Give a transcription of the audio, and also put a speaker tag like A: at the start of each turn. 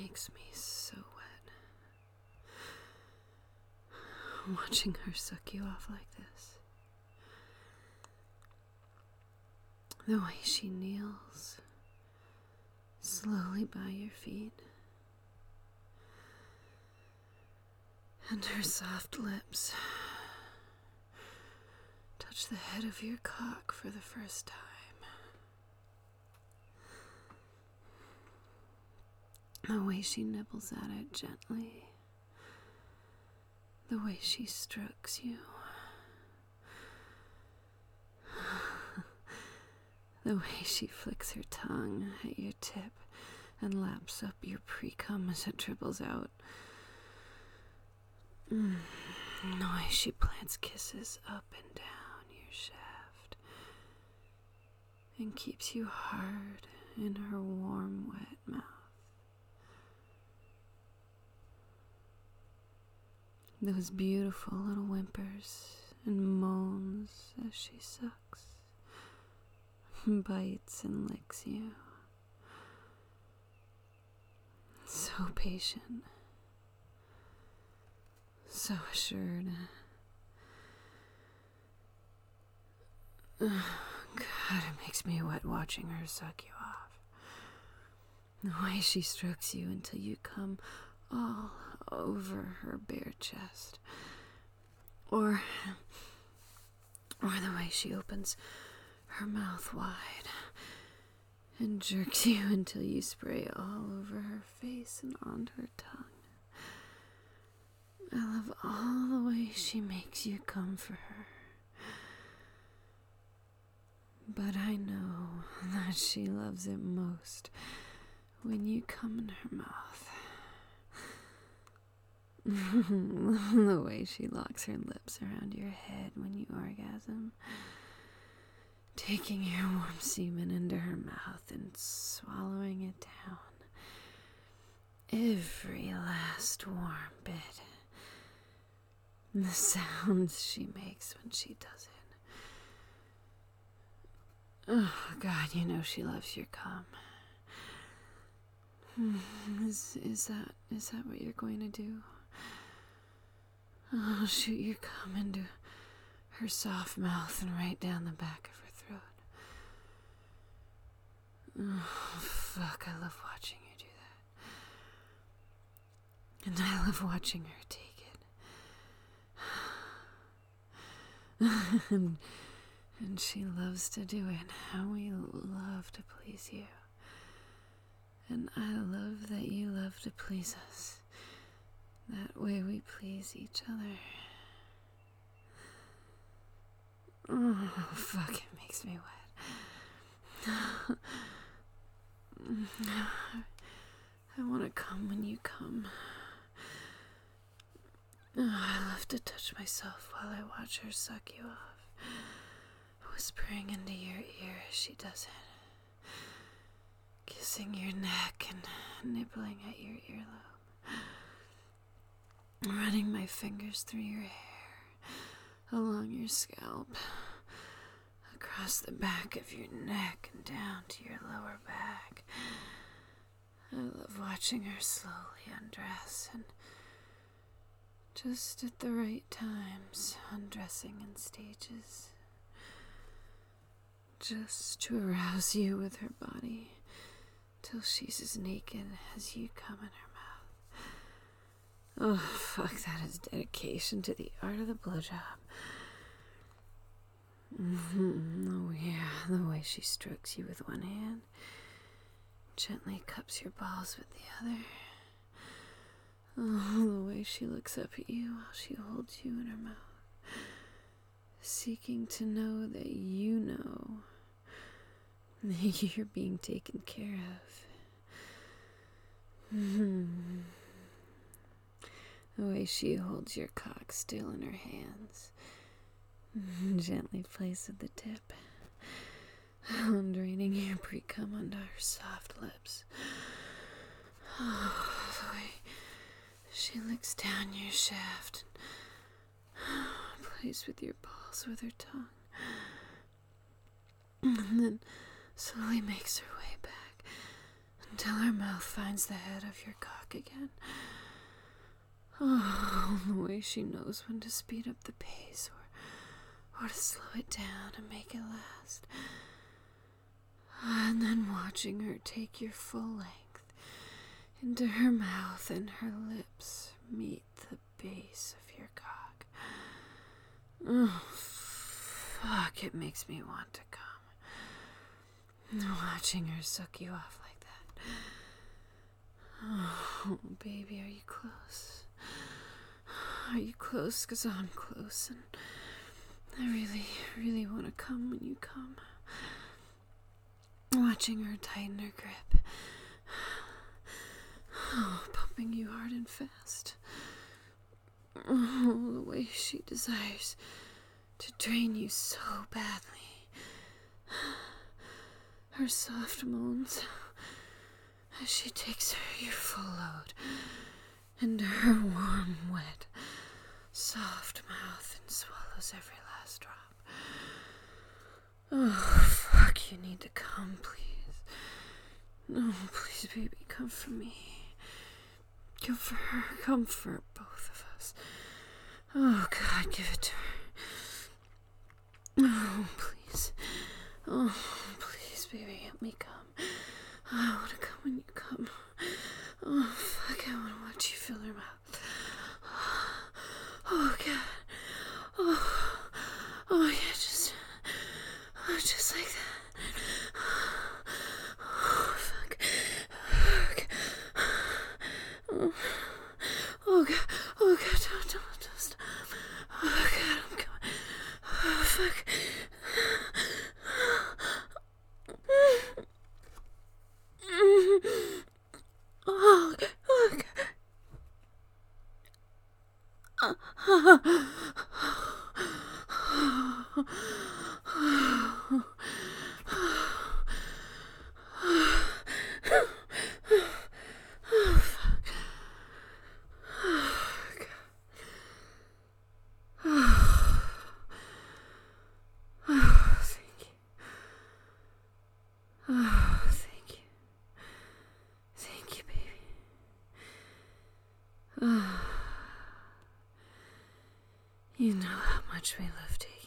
A: makes me so wet. Watching her suck you off like this. The way she kneels slowly by your feet. And her soft lips touch the head of your cock for the first time. The way she nibbles at it gently. The way she strokes you. The way she flicks her tongue at your tip and laps up your pre-cum as it dribbles out. The way she plants kisses up and down your shaft and keeps you hard in her warm, wet mouth. Those beautiful little whimpers and moans as she sucks, bites and licks you. So patient, so assured. God, it makes me wet watching her suck you off. The way she strokes you until you come all over her bare chest. Or the way she opens her mouth wide and jerks you until you spray all over her face and onto her tongue. I love all the way she makes you come for her. But I know that she loves it most when you come in her mouth. The way she locks her lips around your head when you orgasm, taking your warm semen into her mouth and swallowing it down. Every last warm bit. The sounds she makes when she does it. Oh, God, you know she loves your cum. Is that what you're going to do? I'll shoot your cum into her soft mouth and right down the back of her throat. Oh, fuck, I love watching you do that. And I love watching her take it. And she loves to do it. And we love to please you. And I love that you love to please us. That way we please each other. Oh, fuck, it makes me wet. I want to come when you come. Oh, I love to touch myself while I watch her suck you off, whispering into your ear as she does it, kissing your neck and nibbling at your earlobe. Running my fingers through your hair, along your scalp, across the back of your neck and down to your lower back. I love watching her slowly undress and just at the right times, undressing in stages, just to arouse you with her body till she's as naked as you come in her mouth. Oh, fuck, that is dedication to the art of the blowjob. Oh, yeah, the way she strokes you with one hand, gently cups your balls with the other. Oh, the way she looks up at you while she holds you in her mouth, seeking to know that you know that you're being taken care of. The way she holds your cock still in her hands, gently places the tip, draining your pre-cum onto her soft lips. Oh, the way she licks down your shaft and plays with your balls with her tongue, and then slowly makes her way back until her mouth finds the head of your cock again. Oh, the way she knows when to speed up the pace or to slow it down and make it last. And then watching her take your full length into her mouth and her lips meet the base of your cock. Oh, fuck, it makes me want to come. Watching her suck you off like that. Oh, baby, are you close? Are you close? 'Cause I'm close, and I really, really want to come when you come. Watching her tighten her grip. Oh, pumping you hard and fast. Oh, the way she desires to drain you so badly. Her soft moans as she takes your full load into her warm, wet, soft mouth and swallows every last drop. Oh, fuck, you need to come, please. No, please, baby, come for me. Come for her, come for both of us. Oh, God, give it to her. Oh, please. Oh, please, baby, help me come. I want to come when you come. Oh, fuck, I want to watch you fill her mouth. Oh, God. Oh, yeah, just like that. Oh, fuck. Oh, God. Oh, God, don't stop. Oh, God, I'm coming. Oh, fuck. Oh, thank you. Oh, thank you. Thank you, baby. Oh, you know how much we love taking